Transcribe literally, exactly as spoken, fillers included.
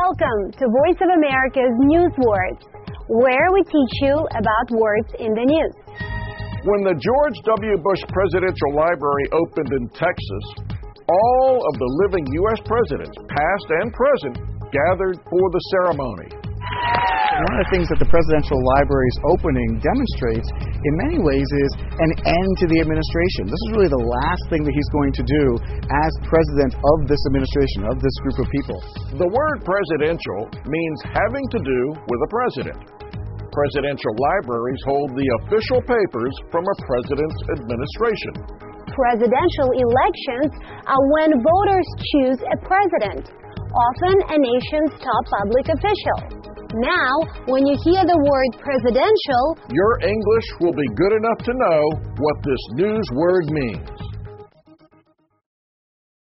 Welcome to Voice of America's News Words, where we teach you about words in the news. When the George W. Bush Presidential Library opened in Texas, all of the living U S presidents, past and present, gathered for the ceremony. One of the things that the Presidential Library's opening demonstrates, in many ways, is an end to the administration. This is really the last thing that he's going to do as president of this administration, of this group of people. The word presidential means having to do with a president. Presidential libraries hold the official papers from a president's administration. Presidential elections are when voters choose a president, often a nation's top public official. Now, when you hear the word presidential, your English will be good enough to know what this news word means.